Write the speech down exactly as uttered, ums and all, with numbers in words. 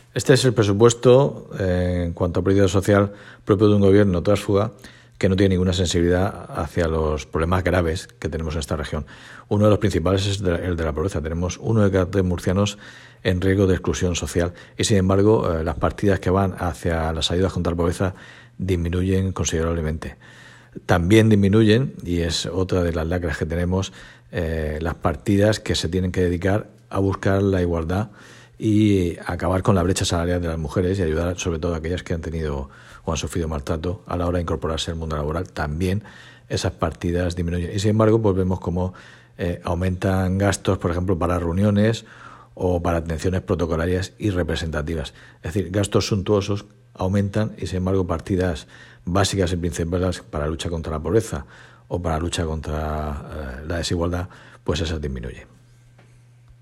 Este es el presupuesto, eh, en cuanto a política social, propio de un gobierno tránsfuga que no tiene ninguna sensibilidad hacia los problemas graves que tenemos en esta región. Uno de los principales es el de la pobreza. Tenemos uno de cada tres murcianos en riesgo de exclusión social y, sin embargo, eh, las partidas que van hacia las ayudas contra la pobreza disminuyen considerablemente. También disminuyen, y es otra de las lacras que tenemos, eh, las partidas que se tienen que dedicar a buscar la igualdad y acabar con la brecha salarial de las mujeres y ayudar sobre todo a aquellas que han tenido o han sufrido maltrato a la hora de incorporarse al mundo laboral. También esas partidas disminuyen. Y sin embargo, pues vemos cómo eh, aumentan gastos, por ejemplo, para reuniones o para atenciones protocolarias y representativas. Es decir, gastos suntuosos aumentan y, sin embargo, partidas básicas y principales para la lucha contra la pobreza o para la lucha contra eh, la desigualdad, pues esas disminuyen.